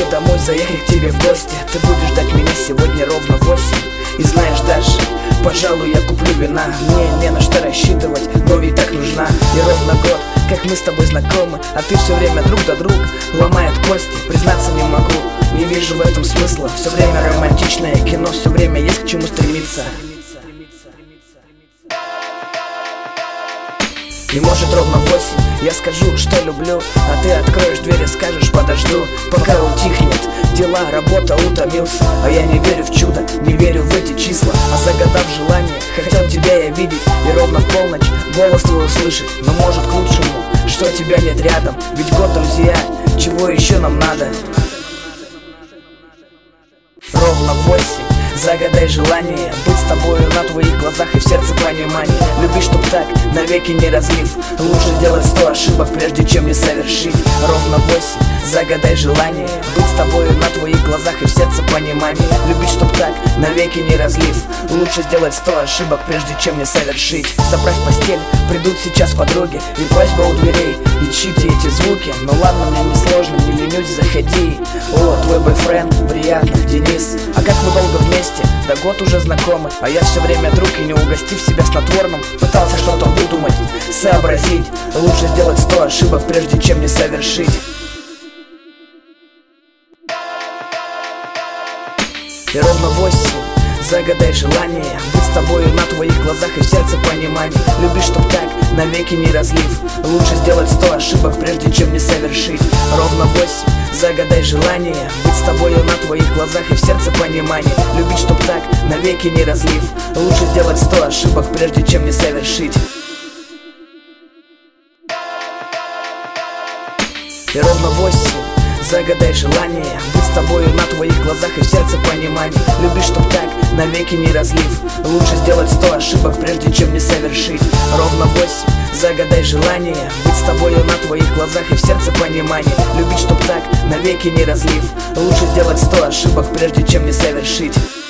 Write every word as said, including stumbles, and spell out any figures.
мне домой заехать к тебе в гости. Ты будешь ждать меня сегодня ровно в восемь. И знаешь, даже, пожалуй, я куплю вина. Мне не на что рассчитывать, но ведь так нужна. И ровно год, как мы с тобой знакомы, а ты все время друг до друга ломает кости. Признаться не могу, не вижу в этом смысла. Все время романтичное кино, все время есть к чему стремиться. И может ровно в восемь я скажу, что люблю, а ты откроешь дверь и скажешь: подожду, пока утихнет дела, работа, утомился. А я не верю в чудо, не верю в эти числа, а загадав желание, хотел тебя я видеть. И ровно в полночь голос твой услышать. Но может к лучшему, что тебя нет рядом. Ведь год, друзья, чего еще нам надо? Ровно в восемь загадай желание быть с тобою на твоих глазах и в сердце понимание. Любить, чтоб так, навеки не разлив. Лучше сделать сто ошибок, прежде чем не совершить. Ровно в восемь загадай желание быть с тобою на твоих глазах и в сердце понимание. Любить, чтоб так, навеки не разлив. Лучше сделать сто ошибок, прежде чем не совершить. Заправь постель, придут сейчас подруги, и просьба у дверей, и чьи-то эти звуки. Но ладно, мне не сложно, не ленюсь, заходи. О, твой бойфренд, приятно, Денис. А как вы долго вместе? Да год уже знакомы, а я все время друг, и не угостив себя снотворным, пытался что-то выдумать, сообразить. Лучше сделать сто ошибок, прежде чем не совершить. И ровно восемь загадай желание быть с тобою на твоих глазах и в сердце понимание. Любишь, чтоб так, навеки не разлив. Лучше сделать сто ошибок, прежде чем не совершить. Ровно восемь загадай желание быть с тобою на твоих глазах и в сердце понимание. Любить, чтоб так, навеки не разлив. Лучше сделать сто ошибок, прежде чем не совершить. И ровно восемь загадай желание быть с тобою на твоих глазах и в сердце понимание. Любишь, чтоб так, навеки не разлив. Лучше сделать сто ошибок, прежде чем не совершить. Ровно восемь загадай желание быть с тобою на твоих глазах и в сердце понимание. Любить, чтоб так, навеки не разлив. Лучше сделать сто ошибок, прежде чем не совершить.